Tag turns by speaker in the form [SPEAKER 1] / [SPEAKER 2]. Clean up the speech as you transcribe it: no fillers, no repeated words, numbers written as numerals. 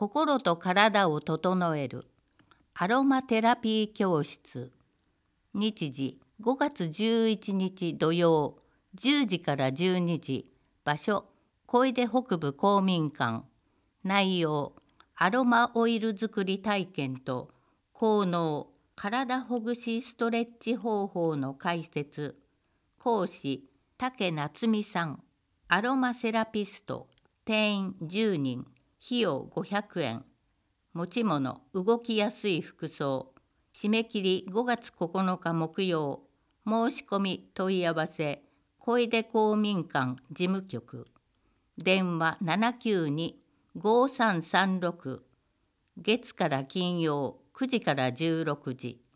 [SPEAKER 1] 心と体を整えるアロマテラピー教室。日時5月11日土曜10時から12時。場所小出北部公民館。内容アロマオイル作り体験と効能体ほぐしストレッチ方法の解説。講師竹夏美さん。アロマセラピスト。定員10人。費用500円。持ち物動きやすい服装。締め切り5月9日木曜。申し込み問い合わせ小出公民館事務局。電話792-5336。月から金曜9時から16時。